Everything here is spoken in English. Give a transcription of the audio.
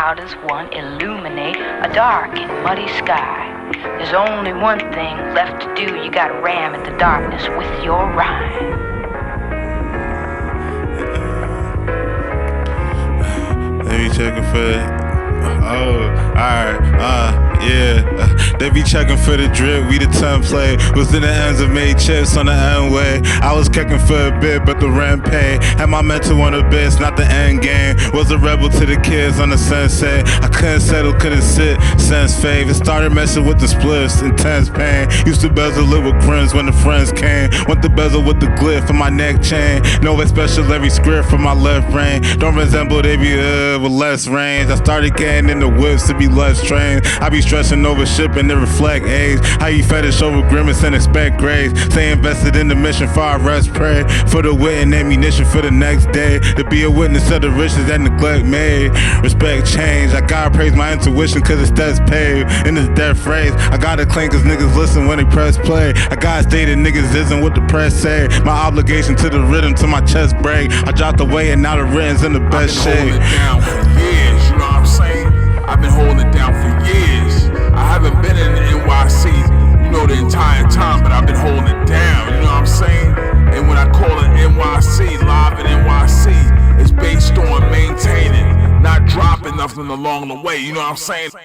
How does one illuminate a dark and muddy sky? There's only one thing left to do. You gotta ram at the darkness with your rhyme. They be checking for they be checking for the drip, we the template. Was in the ends of made chips on the end way. I was kicking for a bit, but the rent paid. Had my mental on the bits, not the end game. Was a rebel to the kids on the sensei. I couldn't settle, couldn't sit, sense fave. It started messing with the splits, intense pain. Used to bezel live with grins when the friends came. Went to bezel with the glyph on my neck chain. Know it special every script from my left brain. Don't resemble they be with less range. I started getting in the whips to be less trained. I be stressing over shipping to reflect age. How you fetish over grimace and expect grades. Stay invested in the mission for I rest pray. For the wit and ammunition for the next day. To be a witness of the riches that neglect made. Respect change. I gotta praise my intuition cause it's that's paid. In this death phrase, I gotta claim cause niggas listen when they press play. I gotta stay that niggas isn't what the press say. My obligation to the rhythm to my chest break. I dropped away and now the written's in the best shape. I've been holding it down for years, you know what I'm saying? I've been holding it down for years. I haven't been in the NYC, you know, the entire time, but I've been holding it down, you know what I'm saying? And when I call it NYC, live in NYC, it's based on maintaining, not dropping nothing along the way, you know what I'm saying?